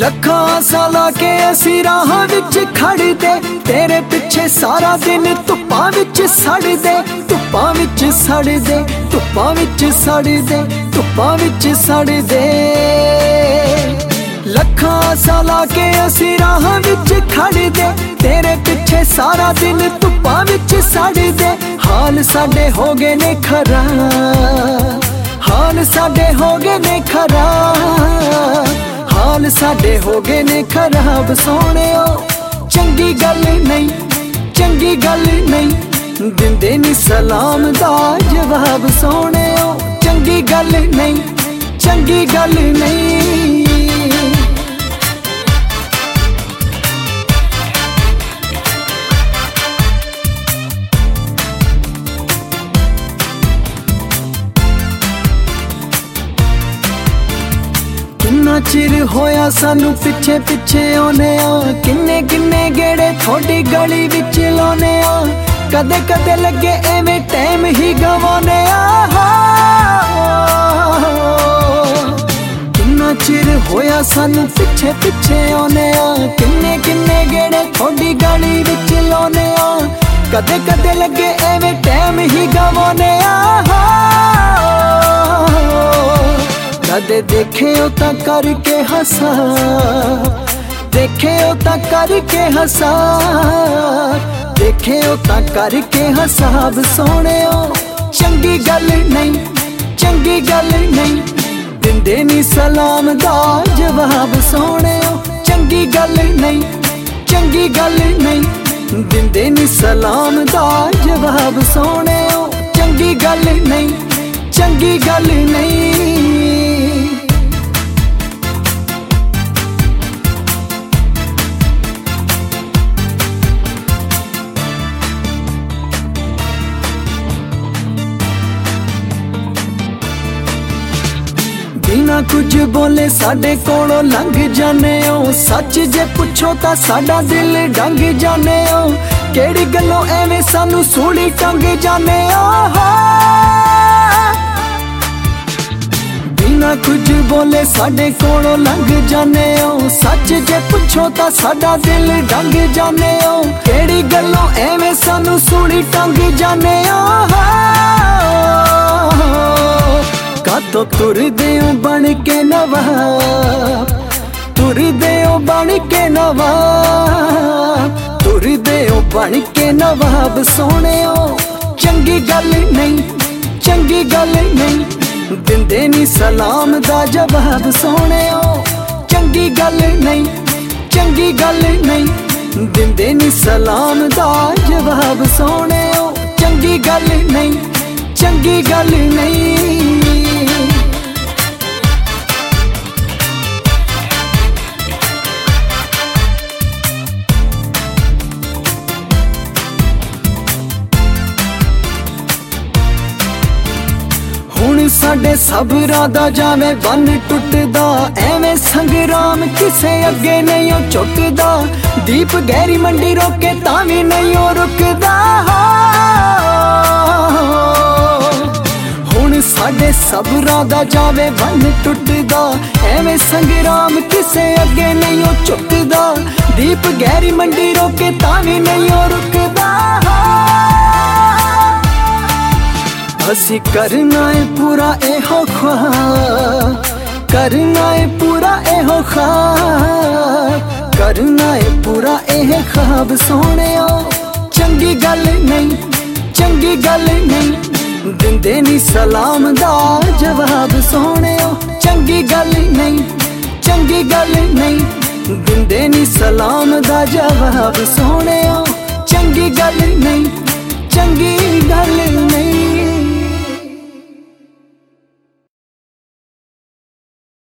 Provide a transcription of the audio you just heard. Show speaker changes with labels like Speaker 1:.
Speaker 1: ਲੱਖਾਂ ਸਾਲਾਂ ਕੇ ਅਸੀਂ ਰਾਹਾਂ ਵਿੱਚ ਖੜਦੇ, ਤੇਰੇ ਪਿੱਛੇ ਸਾਰਾ ਦਿਨ ਧੁੱਪਾਂ ਵਿੱਚ ਸੜਦੇ, ਧੁੱਪਾਂ ਵਿੱਚ ਸੜਦੇ, ਧੁੱਪਾਂ ਵਿੱਚ ਸੜਦੇ, ਧੁੱਪਾਂ ਵਿੱਚ ਸੜਦੇ। ਲੱਖਾਂ ਸਾਲਾਂ ਕੇ ਅਸੀਂ ਰਾਹਾਂ ਵਿੱਚ ਖੜਦੇ, ਤੇਰੇ ਪਿੱਛੇ ਸਾਰਾ ਦਿਨ ਧੁੱਪਾਂ ਵਿੱਚ ਸੜਦੇ। ਹਾਲ ਸਾਡੇ ਹੋ ਗਏ ਨੇ ਖਰਾਬ, ਹਾਲ ਸਾਡੇ ਹੋ ਗਏ ਨੇ ਖਰਾਬ, हाल साडे हो गए ने खराब सोहणियो। चंगी गल नहीं, चंगी गल नहीं, दिंदे नी सलाम दा जवाब सोहणियो। चंगी गल नहीं, चंगी गल नहीं। किन्ना चिर होया सानू पिछे पिछे आने आ, किन्ने किन्ने गेड़े थोड़ी गली विच लाने आ। कदे कदे लगे एवें टाइम ही गवाने आ। किन्ना चिर होया सानू पिछे पिछे आने आ, किन्ने किन्ने गेड़े थोड़ी गली विच लाने आ। कदे कदे लगे एवें टाइम ही गवाने आ। कदे देखे हो ता करके हसा, देखे हो ता करके हसा, देखे हो ता करके हसाब सोहणियो। चंगी गल नहीं, चंगी गल नहीं, दिंदे नी सलाम दा जवाब सोहणियो। चंगी गल नहीं, चंगी गल नहीं, दिंदे नी सलाम दा जवाब सोहणियो। चंगी गल नहीं, चंगी गल नहीं। बिना कुछ बोले साडे कोलों लंघ जाने हो। सच जे पुछो ता साडा दिल डंग जाने हो। केड़ी गल्लों एवें सानू सूली टंग जाने हो। बिना कुछ बोले साडे कोलों लंघ जाने हो। सच जे पुछो ता साडा दिल डंग जाने हो। केड़ी गल्लों एवें सानू सूली टंग जाने हो। तो तुरदे हो बन के नवाब, तुरदे हो बन के नवाब, तुरदे हो बन के नवाब सोहणियो। चंगी गल नहीं, चंगी गल नहीं, दिंदे नी सलाम दा जवाब सोहणियो। चंगी गल नहीं, चंगी गल नहीं, दिंदे नी सलाम दा जवाब सोहणियो। चंगी गल नहीं, चंगी गल नहीं। हुण साडे सबरां दा जावे बन टुटदा, एवें संग्राम किसे अगे नहीं ओ झुकदा। दीप गहरी मंडी रोके तां वी नहीं ओ रुकदा। हुण साडे सबरां दा जावे बन टुटदा, एवें संग्राम किसे अगे नहीं ओ झुकदा। दीप गहरी मंडी रोके तां वी नहीं ओ रुकदा। असी करना है पूरा एहो ख्वाब, करना है पूरा एहो ख्वाब, करना है पूरा एह ख्वाब सोहणियो। चंगी गल नहीं, चंगी गल नहीं, दिंदे नी सलाम दा जवाब सोहणियो। चंगी गल नहीं, चंगी गल नहीं, दिंदे नी सलाम दा जवाब सोहणियो। चंगी गल नहीं, चंगी गल नहीं।